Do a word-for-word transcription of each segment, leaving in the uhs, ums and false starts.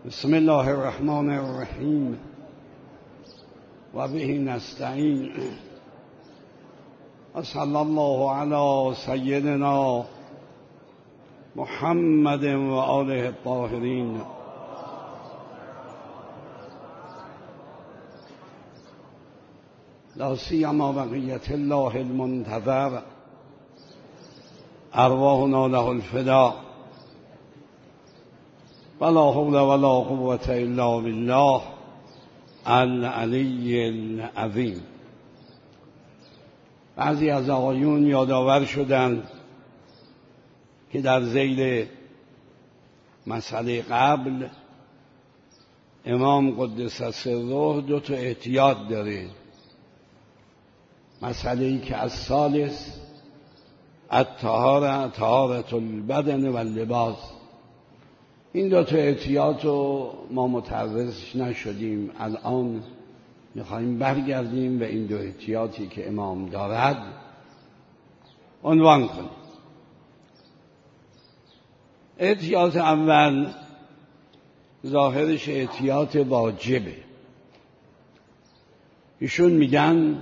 بسم الله الرحمن الرحیم و به نستعین و صلی الله علی سیدنا محمد و آله الطاهرین. لا سیما بقیت الله المنتظر ارواحنا له الفدا ولا حول ولا قوة الا بالله العلی العظیم. بعضی از آقایون یادآور شدند که در ذیل مسئله قبل امام قدس سره دو تا احتیاط داره. مسئله ای که از ثالث الطهاره طهارة البدن و اللباس، این دو تا احتیاط رو ما متعرض نشدیم. الان میخوایم برگردیم و این دو احتیاطی که امام دارد عنوان کنیم. احتیاط اول ظاهرش احتیاط واجبه. ایشون میگن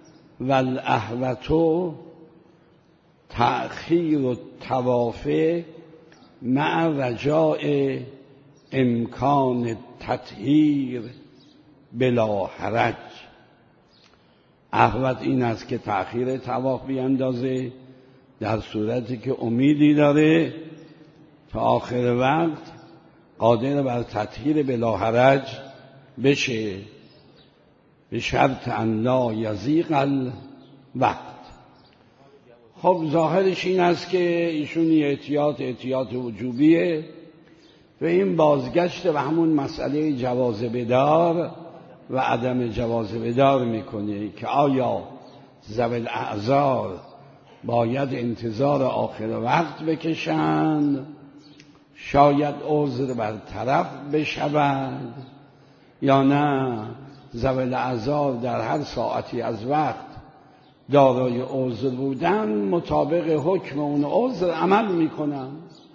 والاحوط تأخیر الطواف مع رجاء امکان تطهیر بلا حرج. احوط این است که تأخیر طواف بیندازه در صورتی که امیدی داره تا آخر وقت قادر بر تطهیر بلا حرج بشه، به شرط ان لا یضیق الوقت. خب ظاهرش این است که ایشون احتیاط احتیاط وجوبیه و این بازگشت و همون مسئله جواز بدار و عدم جواز بدار میکنه که آیا ذوی الاعذار باید انتظار آخر وقت بکشند، شاید عذر برطرف بشود، یا نه ذوی الاعذار در هر ساعتی از وقت دارای عذر بودن مطابق حکم اون عذر عمل میکنن.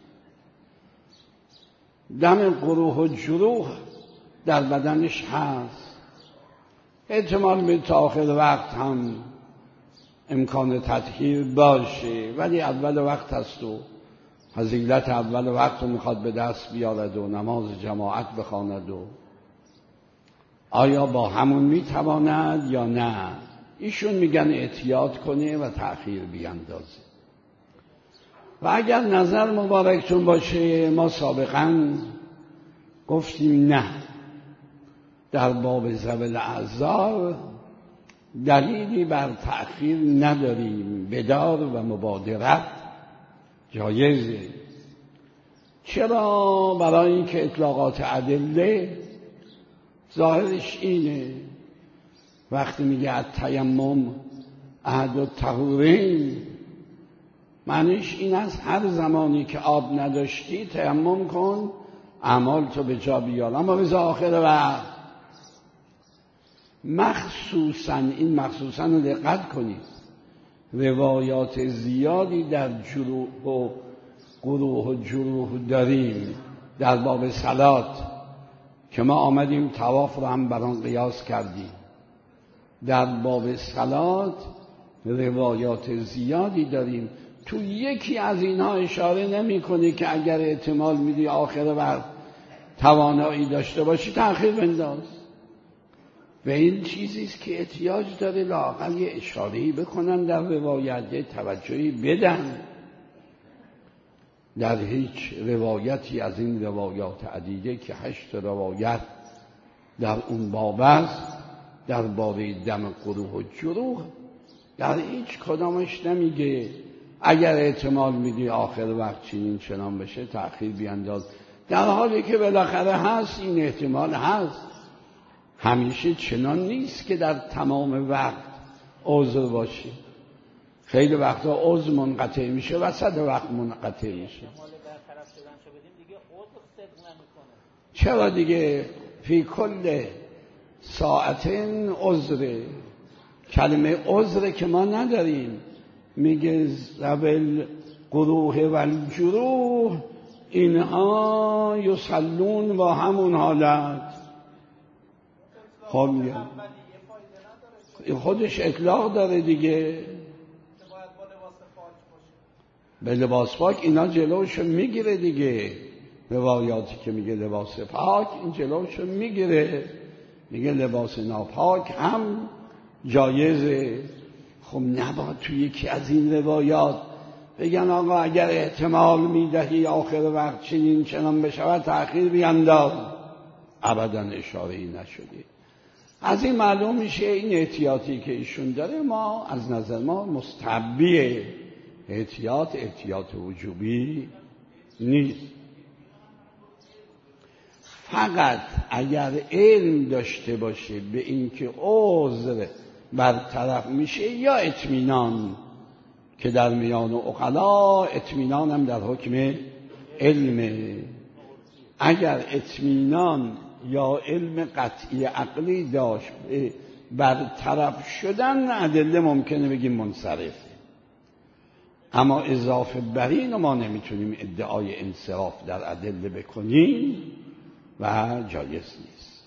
دم قروح و جروح در بدنش هست، احتمال به تا آخر وقت هم امکان تطهیر باشه، ولی اول وقت هست و فضیلت اول وقت رو میخواد به دست بیارد و نماز جماعت بخواند و آیا با همون میتواند یا نه؟ ایشون میگن احتیاط کنه و تأخیر بیندازه. و اگر نظر مبارکتون باشه ما سابقا گفتیم نه، در باب ذوی الاعذار دلیلی بر تأخیر نداریم، بدار و مبادرت جایزه. چرا؟ برای اینکه اطلاقات ادله ظاهرش اینه، وقتی میگه التیمم احد الطهورین معنیش این است هر زمانی که آب نداشتی تیمم کن اعمال تو به جا بیار، اما به آخر وقت. مخصوصا این مخصوصا رو دقت کنید، روایات زیادی در جروح و قروح و جروح داریم در باب صلات که ما آمدیم طواف رو هم بر آن قیاس کردیم. در باب صلات روایات زیادی داریم، تو یکی از اینها اشاره نمی کنه که اگر احتمال میدی آخر وقت توانایی داشته باشی تأخیر بنداز. و این چیزیست که احتیاج داره لااقل یه اشاره‌ای بکنن در روایت، یه توجهی بدن. در هیچ روایتی از این روایات عدیده که هشت روایت در اون باب است درباره دم قروح و جروح، در هیچ کدامش نمیگه اگر احتمال میدی آخر وقت چنین چنان بشه تأخیر بینداز، در حالی که بالاخره هست این احتمال هست. همیشه چنان نیست که در تمام وقت عذر باشه، خیلی وقتا عذر منقطع میشه، وسط وقت منقطع میشه. چرا دیگه؟ فی کل ساعتین عذره. کلمه عذره که ما نداریم، میگه ذوی القروح و الجروح اینها یصلون با همون حالت. خب میگم خودش اطلاق داره دیگه، به لباس پاک اینا جلوشو میگیره دیگه. روایاتی که میگه لباس پاک این جلوشو میگیره، میگه لباس ناپاک هم جایزه. خب نباید توی یکی از این روایات بگن آقا اگر احتمال میدهی آخر وقت چنین چنان بشود تأخیر بینداز. ابدا اشاره ای نشده. از این معلوم میشه این احتیاطی که ایشون داره ما از نظر ما مستحبیه. احتیاط احتیاط وجوبی نیست. فقط اگر علم داشته باشه به اینکه عذر برطرف میشه یا اطمینان که در میان عقلا اطمینان هم در حکم علمه. اگر اطمینان یا علم قطعی عقلی داشت برطرف شدن ادله ممکنه بگیم منصرف، اما اضافه بر این ما نمیتونیم ادعای انصراف در ادله بکنیم و جایز نیست.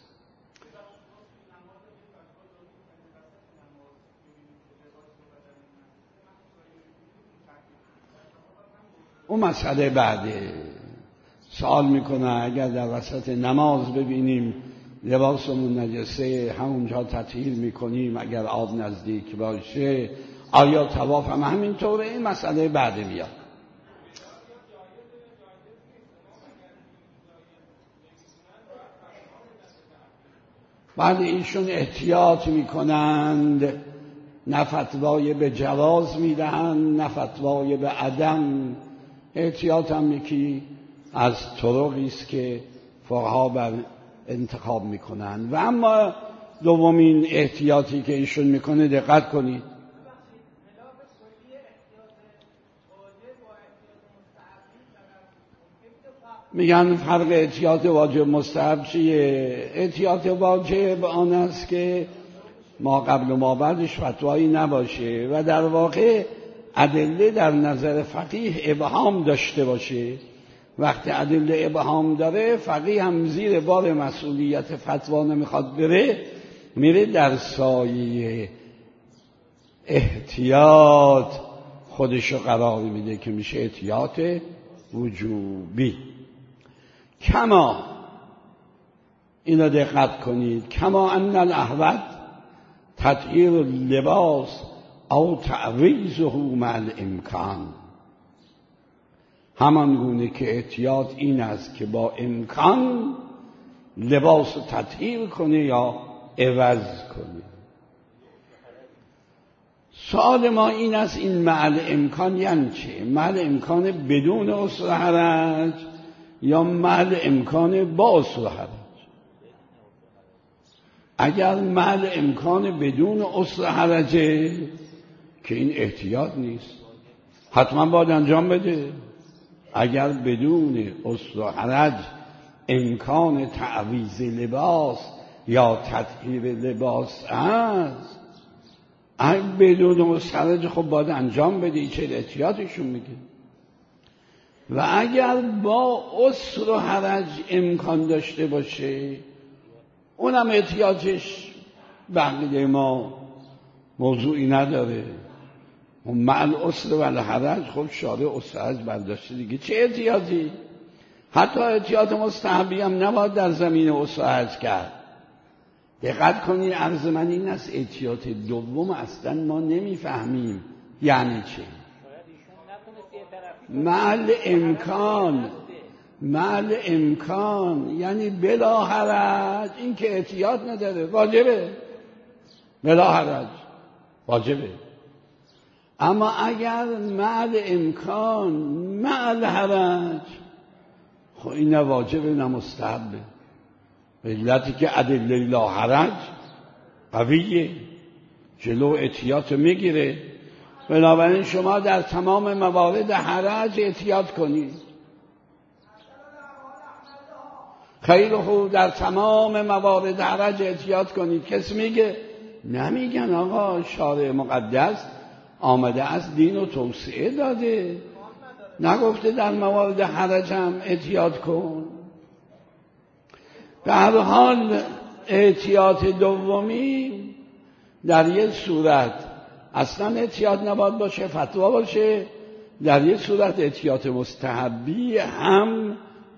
اون مسئله بعده. سوال میکنه اگر در وسط نماز ببینیم لباسمون نجسه همونجا تطهیر میکنیم، اگر آب نزدیک باشه آیا طواف هم همینطوره؟ این مسئله بعده میاد. بعد ایشون احتیاط میکنند، نه فتوای به جواز میدهند نه فتوای به عدم. احتیاط هم یکی از طرقی است که فقها بر انتخاب میکنند. و اما دومین احتیاطی که ایشون میکنه دقت کنید، میگن فرق احتیاط واجب مستحب چیه؟ احتیاط واجب آن است که ما قبل و ما بعدش فتوایی نباشه و در واقع ادله در نظر فقیه ابهام داشته باشه. وقتی ادله ابهام داره فقیه هم زیر بار مسئولیت فتوا نمیخواد بره، میره در سایه احتیاط خودشو قرار میده که میشه احتیاط وجوبی. کما اینو دقت کنید، کما ان الاحوط تطهیر اللباس او تعویضه مع الامکان، همان گونه که احتیاط این است که با امکان لباس تطهیر کنه یا عوض کنه. سوال ما این است این مع الامکان یعنی چه؟ مع الامکان بدون عسر حرج یا مع الامکان با عسر حرج؟ اگر مع الامکان بدون عسر حرجه که این احتیاط نیست، حتما باید انجام بده. اگر بدون عسر حرج امکان تعویض لباس یا تطهیر لباس است، اگر بدون عسر حرج خب باید انجام بده. چه احتیاطشون میگه؟ و اگر با عسر و حرج امکان داشته باشه اونم احتیاطش بقیه ما موضوعی نداره. و مع العسر و الحرج خب شارع عسر حرج برداشته دیگه، چه احتیاطی؟ حتی احتیاط مستحبی هم نباید در زمین عسر حرج کرد. دقت کنی عرض من این است احتیاط دوم اصلا ما نمیفهمیم یعنی چه. مع الامکان، مع الامکان یعنی بلا حرج، این که احتیاط نداره واجبه، بلا حرج واجبه. اما اگر مع الامکان مع الحرج خب این نه واجبه نه مستحبه، به علتی که ادله لا حرج قویه، جلو احتیاط میگیره. بنابراین شما در تمام موارد حرج احتیاط کنید. خیلی خوب، در تمام موارد حرج احتیاط کنید. کس میگه؟ نمیگن آقا شارع مقدس آمده از دین و توسعه داده. نگفته در موارد حرج هم احتیاط کن؟ به هر حال احتیاط دومی در یک صورت اصلا احتیاط نباید باشه، فتوا باشه، در یک صورت احتیاط مستحبی هم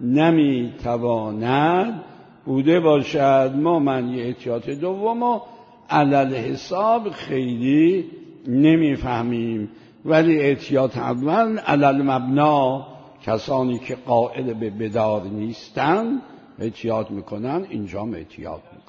نمیتواند بوده باشد. ما معنی احتیاط دوم علل حساب خیلی نمیفهمیم، ولی احتیاط اول علل مبنا، کسانی که قائل به بدار نیستن احتیاط میکنن، اینجا هم احتیاط میکنن.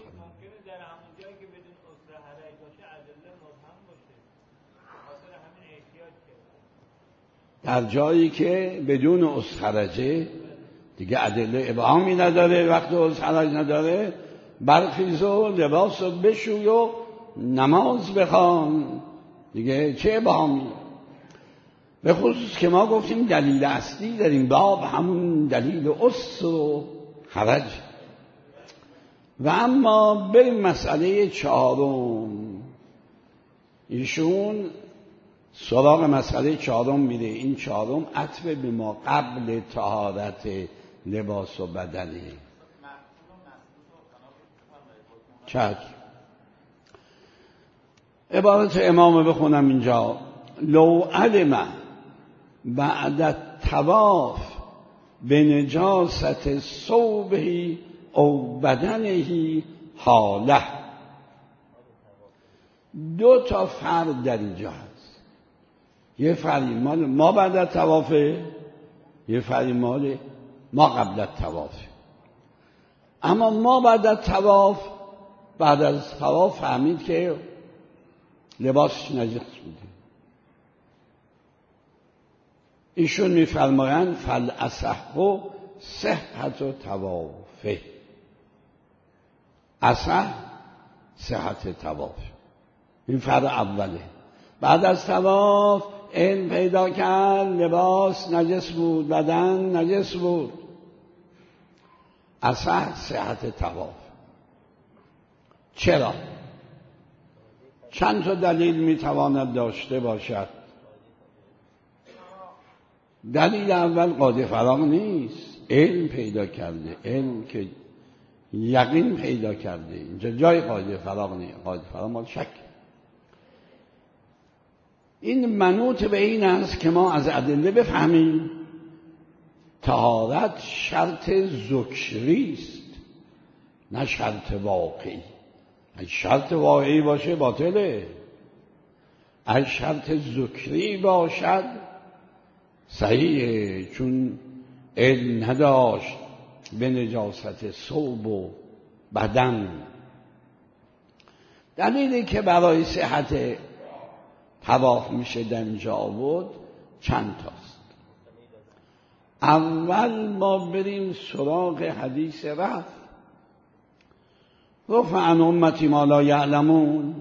در جایی که بدون اسخرجه دیگه ادله ابهامی نداره، وقتی اسخرج نداره برخیز و لباس رو بشوی و نماز بخوان، دیگه چه ابهامی؟ به خصوص که ما گفتیم دلیل اصلی در این باب همون دلیل اسر و خرج. و اما به مسئله چهارم، ایشون سراغ مسئله چهارم میره. این چهارم عطف به ما قبل طهارت لباس و بدنه. چشم. عبارت امامه بخونم اینجا: لو علم بعد الطواف به نجاست ثوبه او بدنه حاله. دو تا فرد در اینجا هست. یه فردی مال ما بعد از طوافه، یه فردی مال ما قبل از طوافه. اما ما بعد از طواف، بعد از طواف فهمید که لباسش نجس بوده. ایشون میفرمایند فالاصح صحت طوافه. اصح صحت طواف. این فرد اوله. بعد از طواف علم پیدا کرد لباس نجس بود، بدن نجس بود. اصح صحت طواف. چرا؟ چند تا دلیل میتواند داشته باشد. دلیل اول قاضی فراغ نیست، علم پیدا کرده، علم که یقین پیدا کرده. اینجا جای قاضی فراغ نیست، قاضی فراغ مال شک. این منوط به این است که ما از ادله بفهمیم طهارت شرط ذکری است، نه شرط واقعی. اگه شرط واقعی باشه باطله، اگه شرط ذکری باشد صحیحه، چون علم نداشت به نجاست ثوب و بدن. دلیلی که برای صحت طواف میشه در اینجا آورد چند تاست. اول ما بریم سراغ حدیث رفع. رفع عن امتی ما لا یعلمون.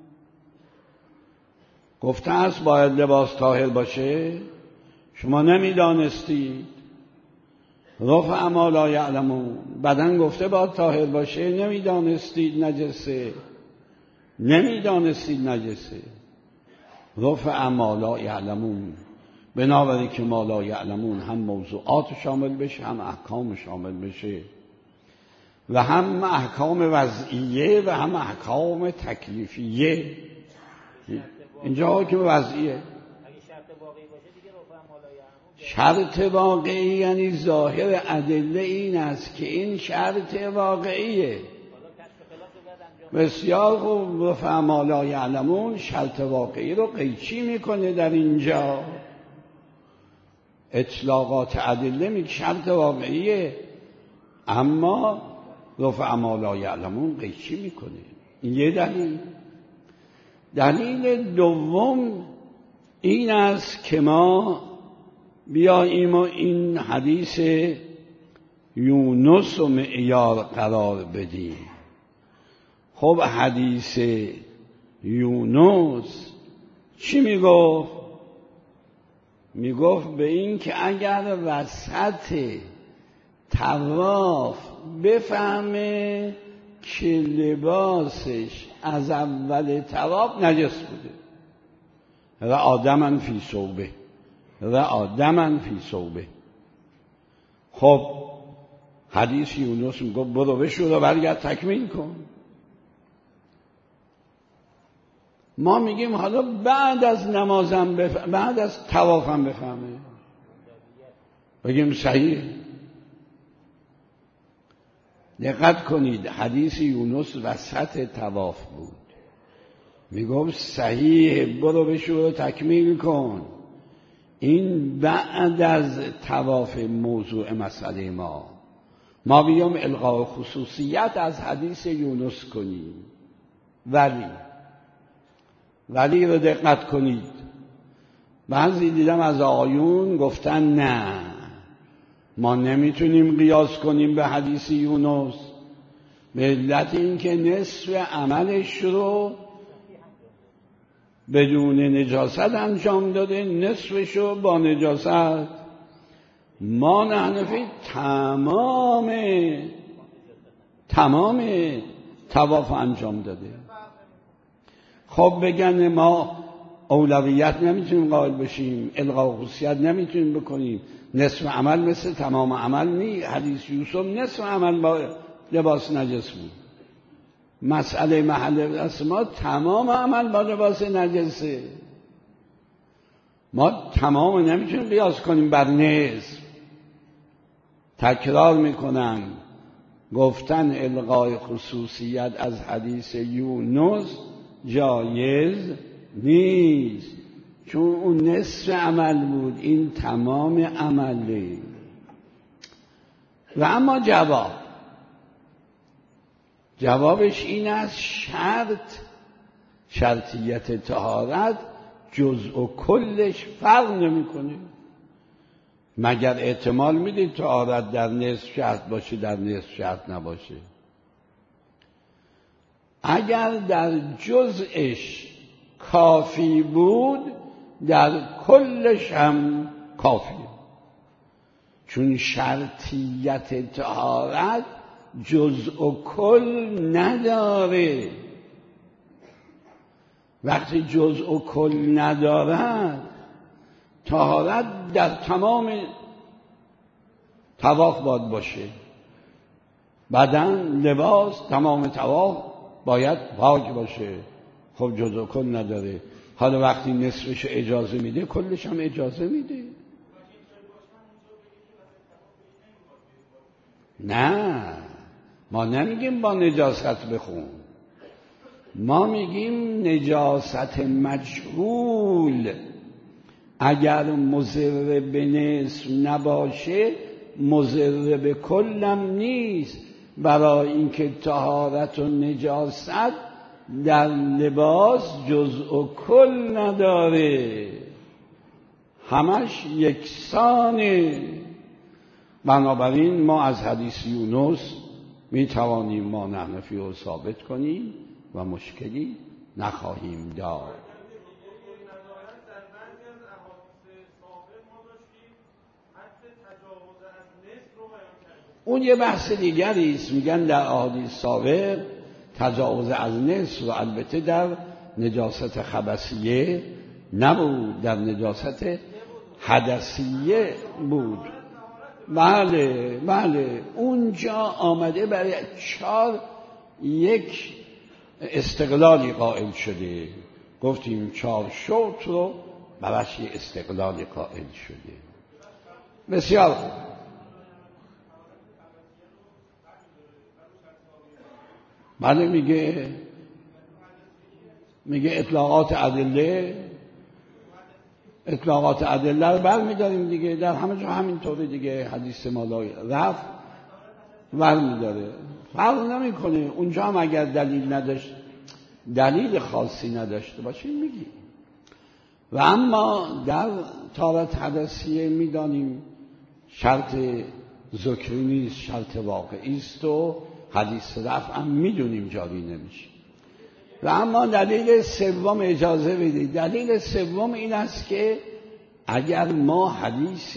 گفته است باید لباس طاهر باشه، شما نمیدانستید. رفع ما لا یعلمون. بدن گفته باید طاهر باشه، نمیدانستید نجسه، نمیدانستید نجسه. رفع ما لا یعلمون. بنابراین که ما لا یعلمون هم موضوعات شامل بشه، هم احکام شامل بشه، و هم احکام وضعیه و هم احکام تکلیفیه. اینجا که وضعیه. شرط واقعی یعنی ظاهر ادله این است که این شرط واقعیه. بسیار خوب. رفع ما لا یعلمون شرط واقعی رو قیچی میکنه در اینجا. اطلاقات ادله میگه شرط واقعیه، اما رفع ما لا یعلمون قیچی میکنه. این یه دلیل. دلیل دوم این است که ما بیاییم و این حدیث یونس رو معیار قرار بدیم. خب حدیث یونس چی میگفت؟ میگفت به این که اگر وسط طواف بفهمه که لباسش از اول طواف نجس بوده، و آدمن فی ثوبه، رأى دما فی ثوبه. خب حدیث یونس میگه برو بشور و برگرد تکمیل کن. ما میگیم حالا بعد از نمازم بف... بعد از طوافم بفهمه، بگیم صحیح. دقت کنید حدیث یونس وسط طواف بود، میگم صحیح برو بشور و تکمیل کن. این بعد از طواف موضوع مسئله ما ما بیام الغاء خصوصیت از حدیث یونس کنیم. ولی ولی رو دقت کنید، بعضی دیدم از آقایون گفتن نه ما نمیتونیم قیاس کنیم به حدیث یونس به علت اینکه نصف عملش رو بدون نجاست انجام داده، نصفش رو با نجاست. ما نحنفی تمام تمام طواف انجام داده. خب بگن ما اولویت نمیتونیم قائل بشیم، الغاء خصوصیت نمیتونیم بکنیم، نصف عمل مثل تمام عمل نی. حدیث یوسف نصف عمل با لباس نجس بود. مسئله محل دست ما تمام عمل با لباس نجسه. ما تمام نمیتونیم قیاس کنیم بر نصف. تکرار میکنم، گفتن الغاء خصوصیت از حدیث یونس جایز نیست، چون اون نصف عمل بود، این تمام عمله. و اما جواب جوابش این است شرط شرطیت طهارت جزء و کلش فرق نمیکنه. مگر احتمال میدید طهارت در نصف شرط باشه در نصف شرط نباشه؟ اگر در جزءش کافی بود در کلش هم کافیه، چون شرطیت طهارت جزء و کل نداره. وقتی جزء و کل ندارد طهارت در تمام طواف باید باشه، بدن لباس تمام طواف باید پاک باشه. خب جزء و کل نداره، حالا وقتی نصفش اجازه میده کلش هم اجازه میده. نه ما نمیگیم با نجاست بخون، ما میگیم نجاست مجهول اگر مضر به نصف نباشه مضر به کلم نیست، برای اینکه طهارت و نجاست در لباس جزء و کل نداره، همش یکسانه. بنابراین ما از حدیث یونس می توانیم ما نحنفی رو ثابت کنیم و مشکلی نخواهیم داشت. اون یه بحث دیگری است، میگن در احادیث سابق تجاوز از نصف رو البته در نجاست خبثیه نبود، در نجاست حدثیه بود. بله بله اونجا آمده برای چار یک استقلالی قائل شده، گفتیم چار شوط رو براش یه استقلالی قائل شده. بسیار خوب. بله میگه میگه اطلاقات ادله اطلاقات ادله رو برمی‌داریم دیگه، در همه جا همینطوره دیگه. حدیث مالای رفت برمی‌داره، فرق نمی‌کنه. اونجا هم اگر دلیل نداشت دلیل خاصی نداشته باشه میگی. و اما در طهارت حدثیه میدانیم شرط ذکری نیست، شرط واقعی است و حدیث رفع هم میدونیم جاری نمیشه. و اما دلیل سوم اجازه بدید، دلیل سوم این است که اگر ما حدیث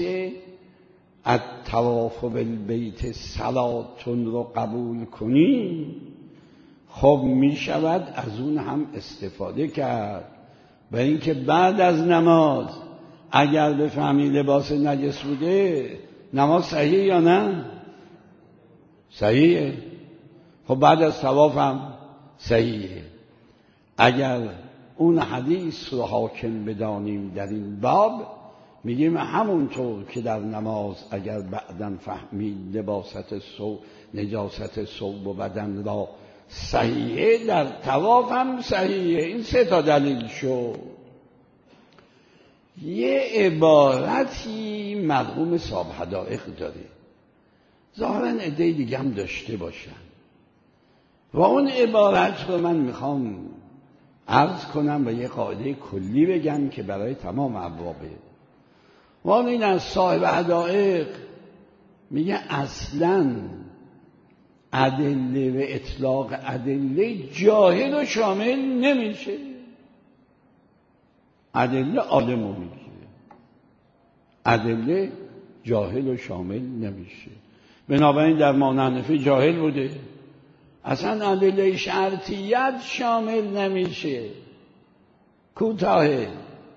الطواف بالبیت صلاتون رو قبول کنیم خب می شود از اون هم استفاده کرد، برای اینکه بعد از نماز اگر بفهمی لباس نجس بوده نماز صحیحه یا نه؟ صحیحه. خب بعد از طواف هم صحیحه. اگر اون حدیث رو حاکم بدانیم در این باب، میگیم همونطور که در نماز اگر بعداً فهمید لباست ثوب نجاست ثوب و بدن را صحیحه، در طواف هم صحیحه. این سه تا دلیل شد. یه عبارتی مرحوم صاحب حدائق داره، ظاهراً عده دیگه هم داشته باشن، و اون عبارت رو من میخوام عرض کنم و یه قاعده کلی بگم که برای تمام ابوابه. و این از صاحب حدائق میگه اصلاً ادله و اطلاق ادله جاهل و شامل نمیشه. ادله عالمو میگه، ادله جاهل و شامل نمیشه. بنابراین در امام حنفی جاهل بوده، اصلا ادله شرطیت شامل نمیشه، کوتاهه.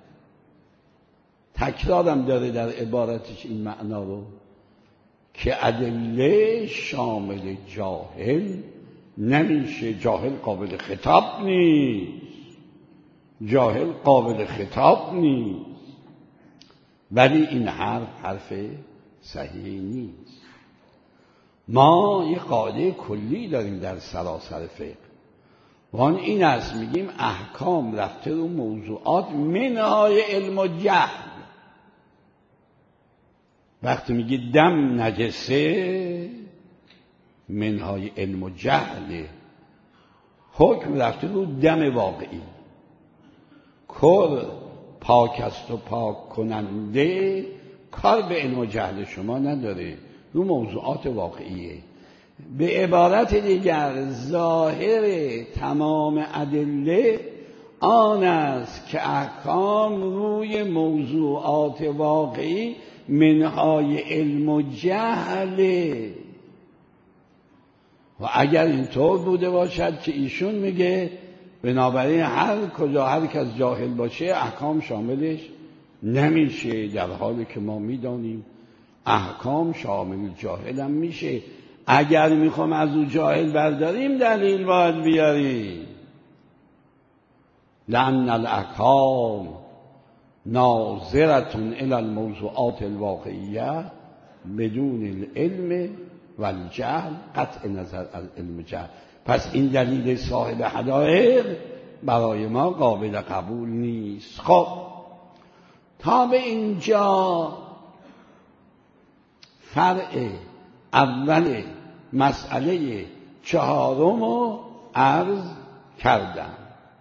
تکرارم داره در عبارتش این معنا رو که ادله شامل جاهل نمیشه. جاهل قابل خطاب نیست، جاهل قابل خطاب نیست. ولی این حرف حرف صحیحی نیست. ما یه قاعده کلی داریم در سراسر فقه، و آن این است، میگیم احکام رفته رو موضوعات منهای علم و جهل. وقتی میگی دم نجسه، منهای علم و جهله. حکم رفته رو دم واقعی. کر پاک است و پاک کننده، کار به علم و جهل شما نداره، رو موضوعات واقعیه. به عبارت دیگر ظاهر تمام ادله آن است که احکام روی موضوعات واقعی منهای علم و جهله. و اگر اینطور بوده باشد که ایشون میگه بنابراین هر کجا هر کس جاهل باشه احکام شاملش نمیشه، در حالی که ما میدانیم احکام شامل جاهل هم میشه. اگر میخوام از او جاهل برداریم دلیل باید بیاریم. لأن الاحکام ناظرة الی الموضوعات الواقعیه بدون العلم و الجهل، قطع نظر از علم و جهل. پس این دلیل صاحب حدائق برای ما قابل قبول نیست. خب تا به اینجا فرع اول مسئله چهارم رو عرض کردم.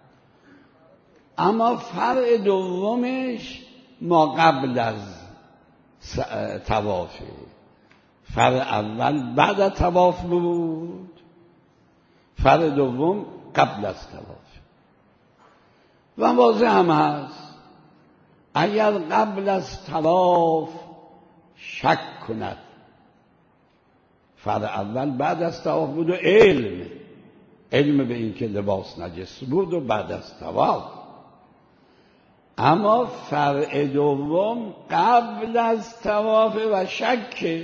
اما فرع دومش ما قبل از طوافه. فرع اول بعد از طواف بود، فرع دوم قبل از طواف. و واضح هم هست اگر قبل از طواف شک کند، فرع اول بعد از طواف بود و علم علم به این که لباس نجس بود و بعد از طواف. اما فرع دوم قبل از طواف و شک.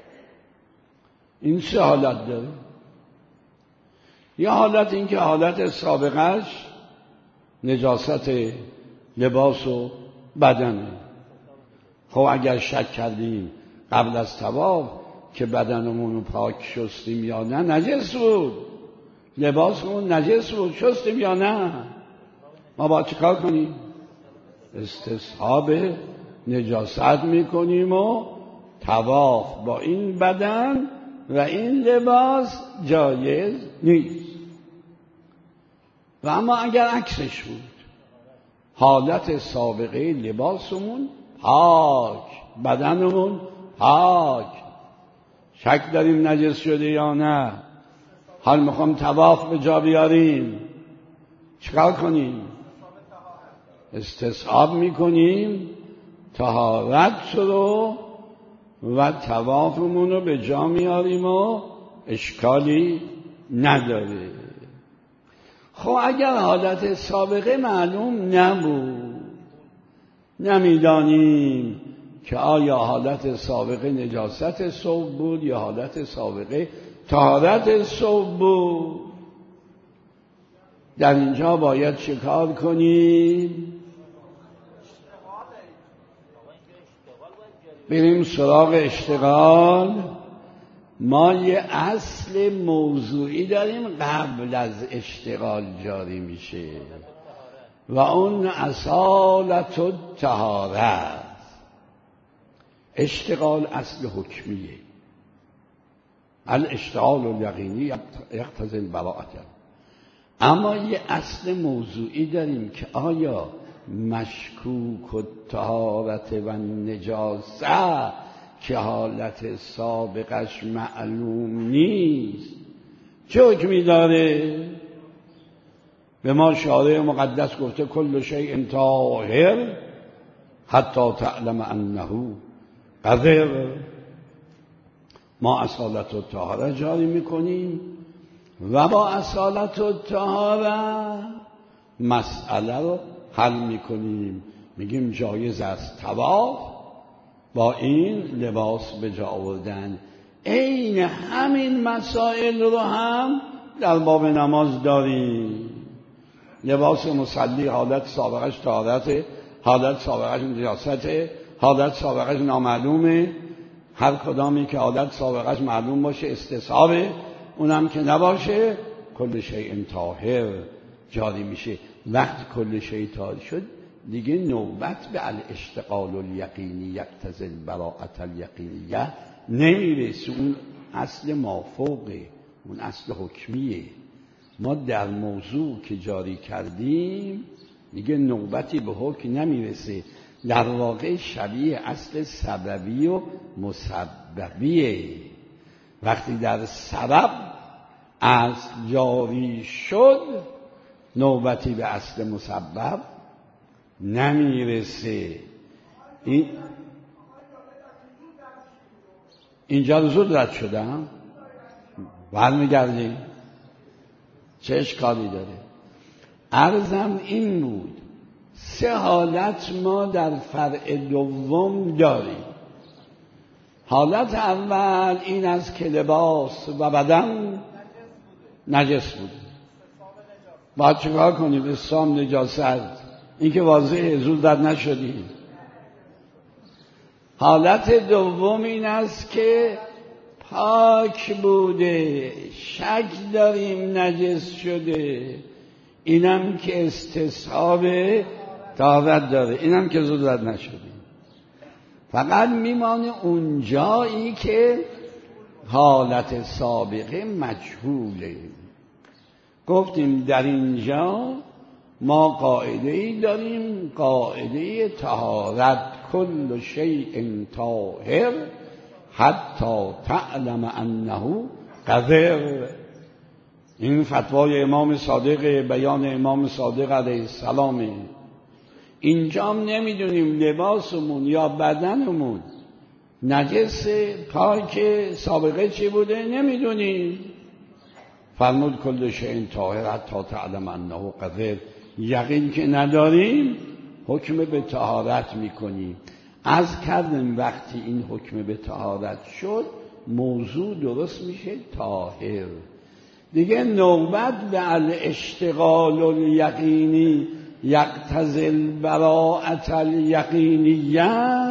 این سه حالت داره. یه حالت این که حالت سابقش نجاست لباس و بدنه. خب اگر شک کردیم قبل از طواف که بدنمون رو پاک شستیم یا نه، نجس بود، لباسمون نجس بود، شستیم یا نه، ما باید چیکار کنیم؟ استصحاب نجاست میکنیم و طواف با این بدن و این لباس جایز نیست. و اما اگر عکسش بود، حالت سابقه لباسمون پاک، بدنمون پاک، شک داریم نجس شده یا نه، حال میخوام طواف به جا بیاریم، چیکار کنیم؟ استصحاب میکنیم طهارت رو و طوافمون رو به جا میاریم و اشکالی نداره. خب اگر حالت سابقه معلوم نبود، نمیدانیم که آیا حالت سابقه نجاست ثوب بود یا حالت سابقه طهارت ثوب بود. در اینجا باید چه کار کنیم؟ بریم سراغ اشتغال. ما یه اصل موضوعی داریم قبل از اشتغال جاری میشه و اون اصالت الطهارت. اشتغال اصل حکمیه. الاشتغال الیقینی یقتضی البراءة. اما یه اصل موضوعی داریم که آیا مشکوک الطهارت و نجاست که حالت سابقش معلوم نیست چه حکمی داره؟ به ما شارع مقدس گفته کل شیء طاهر حتی تعلم انه قذر. ما اصالت الطهارت جاری میکنیم و با اصالت الطهارت مسئله رو حل میکنیم. میگیم جایز است طواف با این لباس به جا آوردن. عین همین مسائل رو هم در باب نماز داریم. لباس مصلی حالت سابقش طهارت، حالت سابقش نجاست، حالت سابقش نامعلومه. هر کدامی که حالت سابقش معلوم باشه استصحابه، اونم که نباشه کل شیء طاهر جاری میشه. وقتی کل شیء طاهر شد دیگه نوبت به الاشتغال الیقینی یقتضی البراءة الیقینیه نمیرسه. اون اصل مافوقه، اون اصل حکمیه. ما در موضوع که جاری کردیم دیگه نوبتی به حکم نمیرسه. در واقع شبیه اصل سببی و مسببیه. وقتی در سبب اصل جاری شد نوبتی به اصل مسبب نمیرسه. این اینجا رو زود رد شدم برمیگردیم چه اشکالی داره؟ عرضم این بود سه حالت ما در فرع دوم داریم. حالت اول این است که لباس و بدن نجس بود. باید چکار کنیم؟ اسلام نجاست. این که واضحه، زود رد نشدیم. حالت دوم این است که پاک بوده، شک داریم نجس شده. اینم که استصحاب طهارت داره، اینم که زود رد نشدیم. فقط میمانه اون جایی که حالت سابقه مجهوله. گفتیم در اینجا ما قاعده ای داریم، قاعده طهارت کل شیء طاهر حتی تعلم انه قذر. این فتوای امام صادق، بیان امام صادق علیه السلام. اینجا هم نمیدونیم لباسمون یا بدنمون نجس پاک سابقه چی بوده، نمیدونیم. فرمود کل شیء طاهر حتی تعلم انه قذر. یقین که نداریم حکم به طهارت میکنیم. از کردن وقتی این حکم به طهارت شد موضوع درست میشه طاهر. دیگه نوبت به الاشتغال الیقینی یقتضی البراءة الیقینیه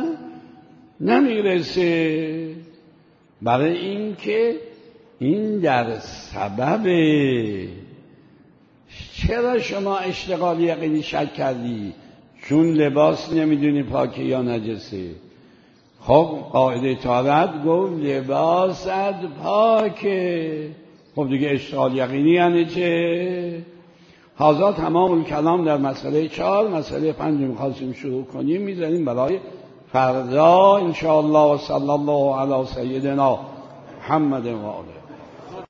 نمیرسه. برای این که این در سبب. چرا شما اشتغال یقینی شک کردی؟ چون لباس نمیدونی پاکه یا نجسه. خب قاعده طهارت گفت لباست پاکه. خب دیگه اشتغال یقینی یعنی چه؟ هذا تمام الکلام در مسئله چهار. مسئله پنج می‌خواستیم شروع کنیم، میذاریم برای فردا ان شاء الله. و صلی الله علی سیدنا محمد و آله.